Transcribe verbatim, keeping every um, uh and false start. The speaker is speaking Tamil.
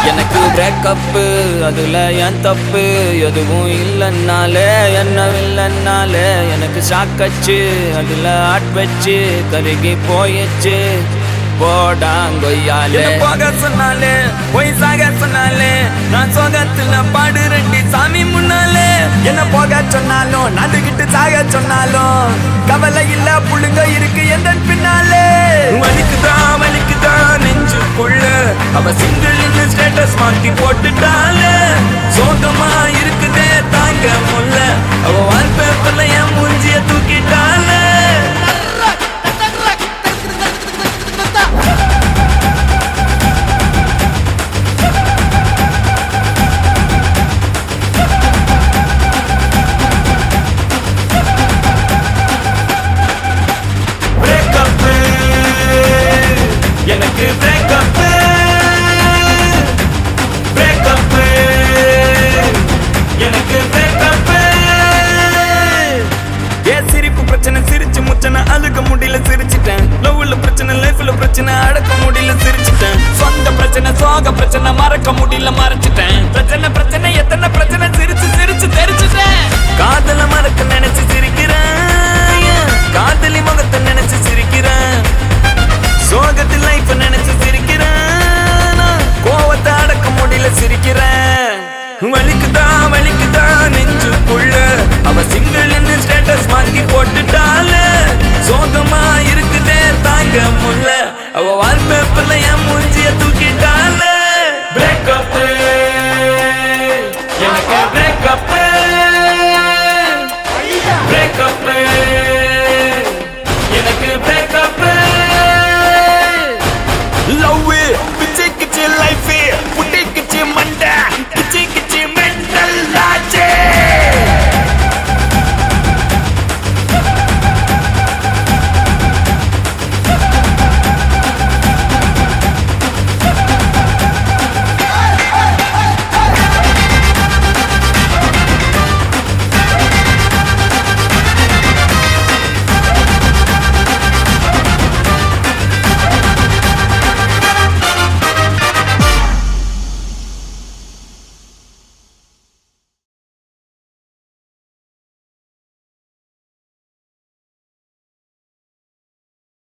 எனக்கு பிரேக்கப்பு அதுல என் தப்பு எதுவும் இல்லைன்னாலே என்ன இல்லைன்னாலே எனக்கு சாக்கச்சு அதுல ஆட் வச்சு கருகி போயிடுச்சு போடாங்கொய்யாலே போக சொன்னாலே போய் சாக சொன்னாலே நான் சோகத்துல பாடு ரெண்டி சாமி முன்னாலே என்ன போக சொன்னாலும் நடுகிட்டு சாக சொன்னாலும் கவலை இல்ல புள்ளுங்க இருக்கு எந்த பின்னாலே வலிக்குதா வலிக்குதா நெஞ்சுக்குள்ள அவ சிங்கிள் ஸ்டேட்டஸ் மாத்தி போட்டுட்டாலே சோகமா இருக்குதே தாங்க முல்ல அவ வால்பேப்பர்ல என் மூஞ்சிய தூக்கிட்டாலே எனக்கு பிரேக்கப் பிரேக்கப் எனக்கு பிரேக்கப் ஏ சிரிப்பு பிரச்சனை சிரிச்சு முச்சனை அழுக முடியல சிரிச்சிட்டேன் லவ்ல பிரச்சனை லைஃப்ல பிரச்சனை அடக்க முடியல சிரிச்சிட்டேன் சொந்த பிரச்சனை சோக பிரச்சனை மறக்க முடியல மறைச்சிட்டேன் பிரச்சனை பிரச்சனை எத்தனை பிரச்சனை